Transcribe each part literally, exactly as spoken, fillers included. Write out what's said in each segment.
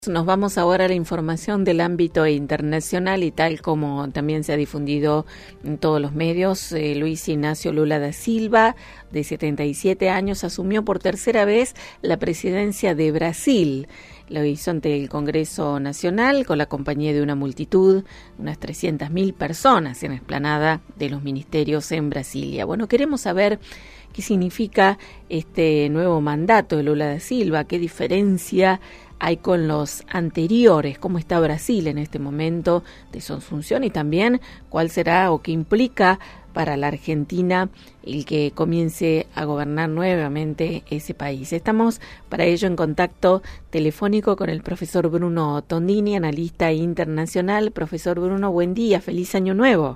Nos vamos ahora a la información del ámbito internacional y tal como también se ha difundido en todos los medios, eh, Luis Ignacio Lula da Silva, de setenta y siete años, asumió por tercera vez la presidencia de Brasil. Lo hizo ante el Congreso Nacional con la compañía de una multitud, unas trescientas mil personas en la explanada de los ministerios en Brasilia. Bueno, queremos saber qué significa este nuevo mandato de Lula da Silva, qué diferencia hay con los anteriores, cómo está Brasil en este momento de su asunción y también cuál será o qué implica para la Argentina el que comience a gobernar nuevamente ese país. Estamos para ello en contacto telefónico con el profesor Bruno Tondini, analista internacional. Profesor Bruno, buen día, feliz año nuevo.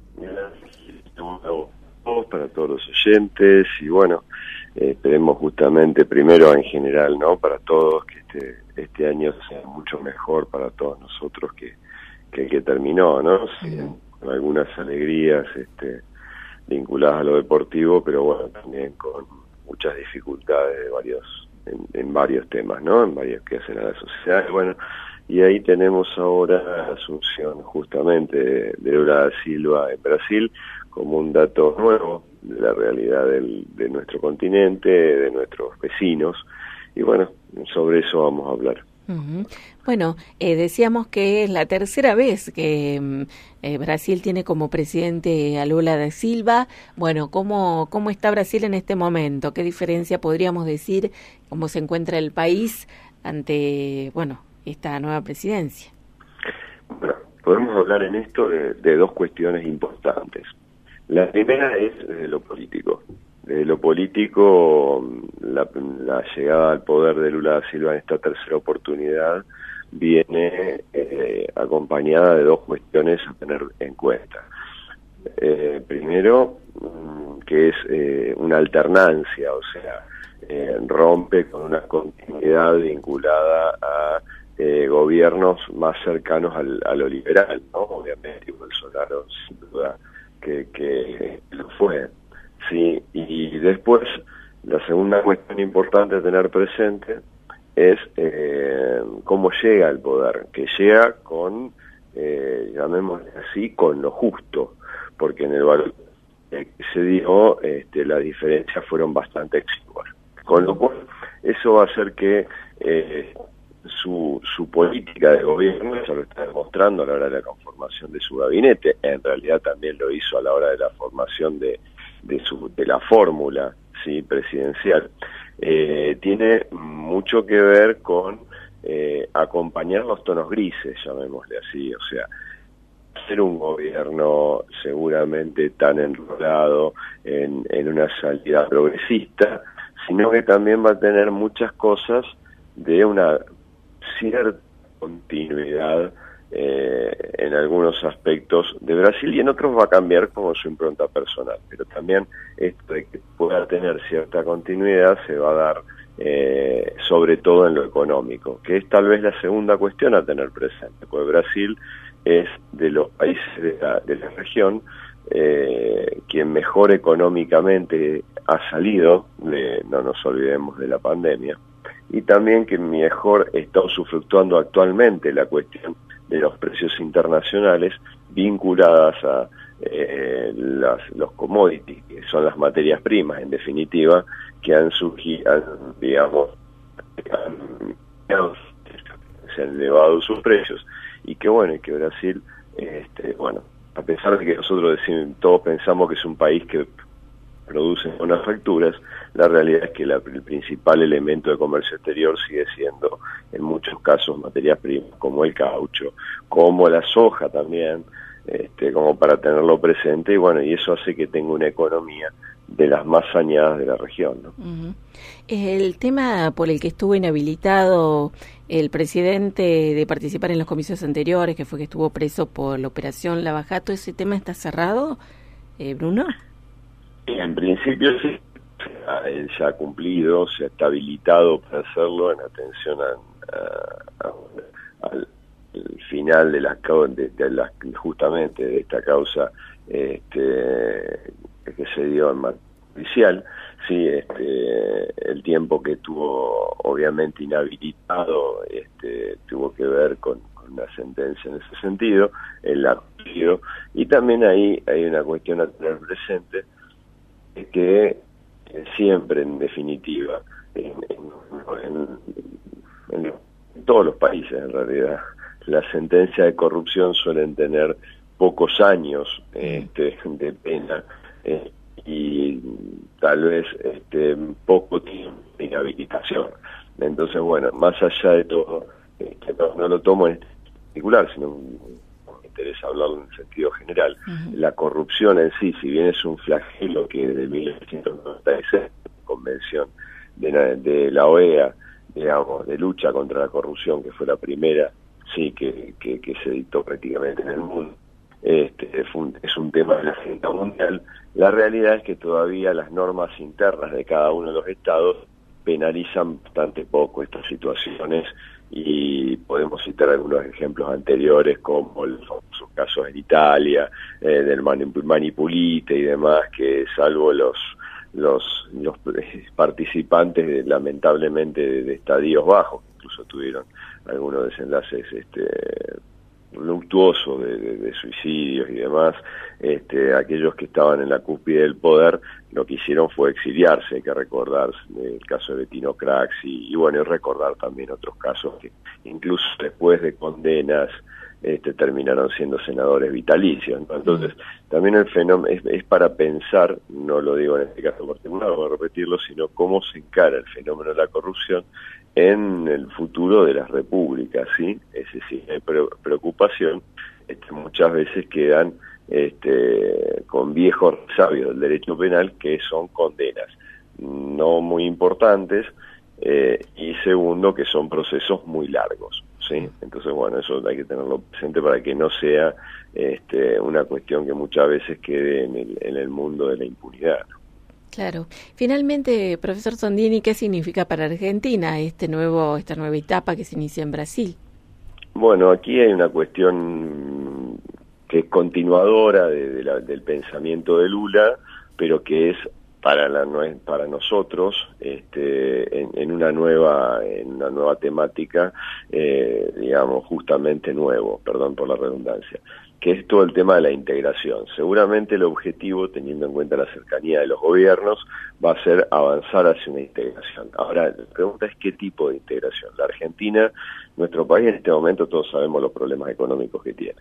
Para todos los oyentes y bueno, eh, esperemos justamente primero en general, ¿no? Para todos que este este año sea mucho mejor para todos nosotros que, que el que terminó, ¿no? Sí, uh-huh. Con algunas alegrías este, vinculadas a lo deportivo, pero bueno, también con muchas dificultades de varios, en, en varios temas, ¿no? En varios que hacen a la sociedad. Y bueno, y ahí tenemos ahora la asunción justamente de, de Lula da Silva en Brasil como un dato nuevo de la realidad del, de nuestro continente, de nuestros vecinos. Y bueno, sobre eso vamos a hablar. Uh-huh. Bueno, eh, decíamos que es la tercera vez que eh, Brasil tiene como presidente a Lula da Silva. Bueno, ¿cómo, cómo está Brasil en este momento? ¿Qué diferencia podríamos decir? ¿Cómo se encuentra el país ante, bueno, esta nueva presidencia? Bueno, podemos hablar en esto de, de dos cuestiones importantes. La primera es de lo político. De lo político, la, la llegada al poder de Lula da Silva en esta tercera oportunidad viene eh, acompañada de dos cuestiones a tener en cuenta. Eh, primero, que es eh, una alternancia, o sea, eh, rompe con una continuidad vinculada a eh, gobiernos más cercanos al, a lo liberal, ¿no? Obviamente Bolsonaro sin duda que, que lo fue. Sí, y después la segunda cuestión importante a tener presente es eh, cómo llega al poder, que llega con, eh, llamémosle así, con lo justo, porque en el valor que se dio este, las diferencias fueron bastante exiguas. Con lo cual, eso va a hacer que eh, su, su política de gobierno, eso lo está demostrando a la hora de la conformación de su gabinete, en realidad también lo hizo a la hora de la formación de de su de la fórmula sí presidencial, eh, tiene mucho que ver con eh, acompañar los tonos grises, llamémosle así, o sea, ser un gobierno seguramente tan enrolado en, en una salida progresista, sino que también va a tener muchas cosas de una cierta continuidad Eh, en algunos aspectos de Brasil y en otros va a cambiar como su impronta personal, pero también esto de que pueda tener cierta continuidad se va a dar eh, sobre todo en lo económico, que es tal vez la segunda cuestión a tener presente, porque Brasil es de los países de la, de la región eh, quien mejor económicamente ha salido, de, no nos olvidemos de la pandemia, y también que mejor está usufructuando actualmente la cuestión de los precios internacionales vinculadas a eh, las, los commodities, que son las materias primas, en definitiva, que han surgido, han, digamos, han, se han elevado sus precios, y que bueno, y que Brasil, este, bueno, a pesar de que nosotros decimos, todos pensamos que es un país que producen unas facturas, la realidad es que la, el principal elemento de comercio exterior sigue siendo en muchos casos materias primas como el caucho, como la soja también, este, como para tenerlo presente, y bueno, y eso hace que tenga una economía de las más saneadas de la región, ¿no? Uh-huh. El tema por el que estuvo inhabilitado el presidente de participar en los comicios anteriores, que fue que estuvo preso por la operación Lava Jato, ¿ese tema está cerrado, eh, Bruno? En principio sí, él ya ha cumplido, se ha habilitado para hacerlo en atención a, a, a, al final de la, de, de la justamente de esta causa este, que se dio en materia judicial. Sí, este, el tiempo que estuvo obviamente inhabilitado, este, tuvo que ver con, con una sentencia en ese sentido, él la cumplió, y también ahí hay una cuestión a tener presente, es que eh, siempre, en definitiva, en, en, en, en todos los países en realidad, las sentencias de corrupción suelen tener pocos años este, de pena, eh, y tal vez este, poco tiempo de inhabilitación. Entonces, bueno, más allá de todo, este, no, no lo tomo en particular, sino me interesa hablarlo en sentido general. Uh-huh. La corrupción en sí, si bien es un flagelo que desde mil novecientos noventa y seis, convención de la, de la O E A, digamos, de lucha contra la corrupción, que fue la primera, sí, que, que, que se dictó prácticamente en el mundo, Este, es un tema de la agenda mundial. La realidad es que todavía las normas internas de cada uno de los estados penalizan bastante poco estas situaciones, y podemos citar algunos ejemplos anteriores como los famosos casos en Italia, eh, del Manipulite y demás, que salvo los los, los participantes de, lamentablemente de, de estadios bajos, incluso tuvieron algunos desenlaces este luctuoso de, de, de suicidios y demás, este, aquellos que estaban en la cúspide del poder lo que hicieron fue exiliarse. Hay que recordar el caso de Bettino Craxi, y bueno, y recordar también otros casos que incluso después de condenas este, terminaron siendo senadores vitalicios, ¿no? Entonces, también el fenómeno es, es para pensar, no lo digo en este caso particular, voy a repetirlo, sino cómo se encara el fenómeno de la corrupción en el futuro de las repúblicas, ¿sí? Es decir, hay preocupación, este, muchas veces quedan este, con viejos sabios del derecho penal, que son condenas no muy importantes, eh, y segundo, que son procesos muy largos, ¿sí? Entonces, bueno, eso hay que tenerlo presente para que no sea este, una cuestión que muchas veces quede en el, en el mundo de la impunidad, ¿no? Claro. Finalmente, profesor Sondini, ¿qué significa para Argentina este nuevo, esta nueva etapa que se inicia en Brasil? Bueno, aquí hay una cuestión que es continuadora de, de la, del pensamiento de Lula, pero que es para la para nosotros este, en, en una nueva en una nueva temática, eh, digamos, justamente nuevo, perdón por la redundancia, que es todo el tema de la integración. Seguramente el objetivo, teniendo en cuenta la cercanía de los gobiernos, va a ser avanzar hacia una integración. Ahora, la pregunta es qué tipo de integración. La Argentina, nuestro país en este momento, todos sabemos los problemas económicos que tiene.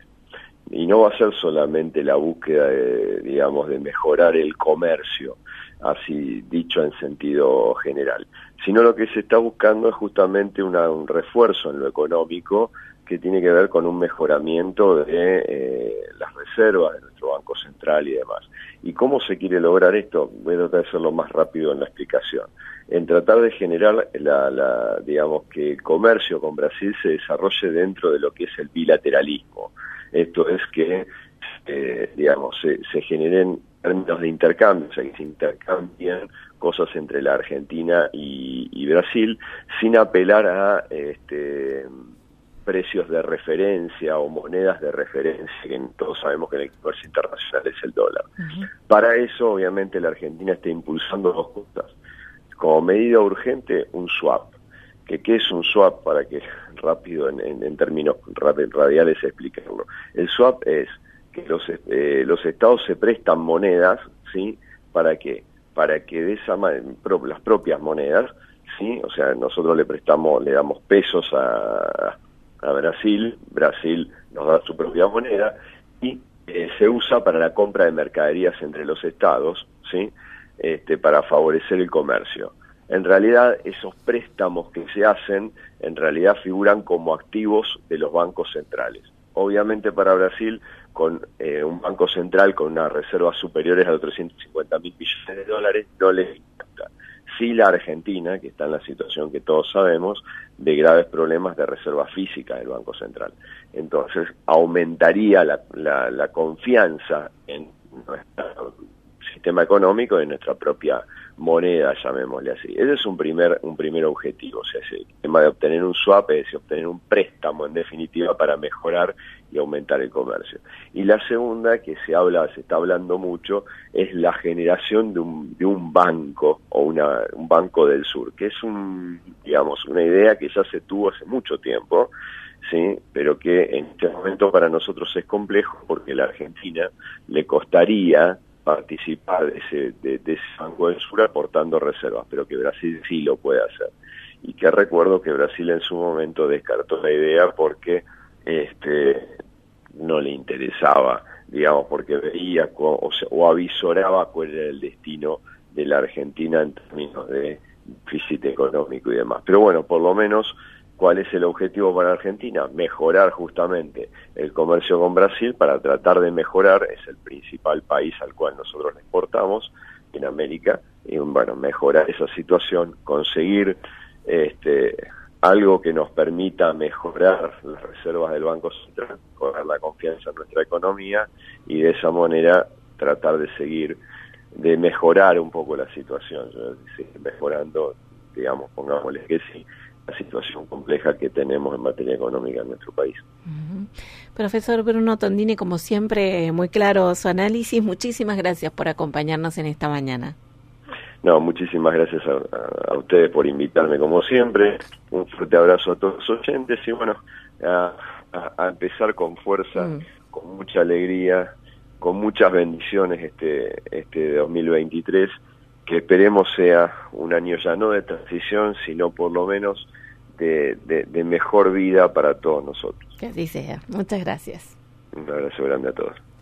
Y no va a ser solamente la búsqueda de, digamos, de mejorar el comercio, así dicho en sentido general, sino lo que se está buscando es justamente una, un refuerzo en lo económico, que tiene que ver con un mejoramiento de eh, las reservas de nuestro Banco Central y demás. ¿Y cómo se quiere lograr esto? Voy a tratar de hacerlo más rápido en la explicación. En tratar de generar, la, la, digamos, que el comercio con Brasil se desarrolle dentro de lo que es el bilateralismo. Esto es que, eh, digamos, se, se generen términos de intercambio, o sea, que se intercambien cosas entre la Argentina y, y Brasil, sin apelar a este precios de referencia o monedas de referencia, que todos sabemos que en el comercio internacional es el dólar. Uh-huh. Para eso, obviamente, la Argentina está impulsando dos cosas. Como medida urgente, un swap. ¿Que qué es un swap? Para que rápido, en, en, en términos radiales, explicarlo. El swap es que los, eh, los estados se prestan monedas, ¿sí? ¿Para qué? Para que de esa manera, pro, las propias monedas, ¿sí? O sea, nosotros le prestamos, le damos pesos a a Brasil, Brasil nos da su propia moneda, y eh, se usa para la compra de mercaderías entre los estados, ¿sí? Este, para favorecer el comercio. En realidad, esos préstamos que se hacen, en realidad figuran como activos de los bancos centrales. Obviamente para Brasil, con eh, un banco central con unas reservas superiores a los trescientos cincuenta mil millones de dólares, no les importa. Sí, la Argentina, que está en la situación que todos sabemos, de graves problemas de reserva física del Banco Central. Entonces, aumentaría la, la, la confianza en nuestro sistema económico, en nuestra propia moneda, llamémosle así. Ese es un primer un primer objetivo, o sea, ese tema de obtener un swap, es decir, obtener un préstamo, en definitiva, para mejorar y aumentar el comercio. Y la segunda, que se habla, se está hablando mucho, es la generación de un, de un banco, o una, un banco del sur, que es un, digamos, una idea que ya se tuvo hace mucho tiempo, que en este momento para nosotros es complejo porque a la Argentina le costaría participar de ese, de, de ese Banco del Sur aportando reservas, pero que Brasil sí lo puede hacer. Y que recuerdo que Brasil en su momento descartó la idea porque este no le interesaba, digamos, porque veía o, o avisoraba cuál era el destino de la Argentina en términos de déficit económico y demás. Pero bueno, por lo menos, ¿cuál es el objetivo para Argentina? Mejorar justamente el comercio con Brasil para tratar de mejorar, es el principal país al cual nosotros le exportamos en América, y bueno, mejorar esa situación, conseguir este algo que nos permita mejorar las reservas del Banco Central, mejorar la confianza en nuestra economía y de esa manera tratar de seguir, de mejorar un poco la situación, seguir mejorando, digamos, pongámosle que sí, la situación compleja que tenemos en materia económica en nuestro país. Uh-huh. Profesor Bruno Tondini, como siempre, muy claro su análisis. Muchísimas gracias por acompañarnos en esta mañana. No, muchísimas gracias a, a, a ustedes por invitarme como siempre. Un fuerte abrazo a todos los oyentes y bueno, a, a, a empezar con fuerza, mm. con mucha alegría, con muchas bendiciones este este dos mil veintitrés, que esperemos sea un año ya no de transición, sino por lo menos de, de, de mejor vida para todos nosotros. Que así sea. Muchas gracias. Un abrazo grande a todos.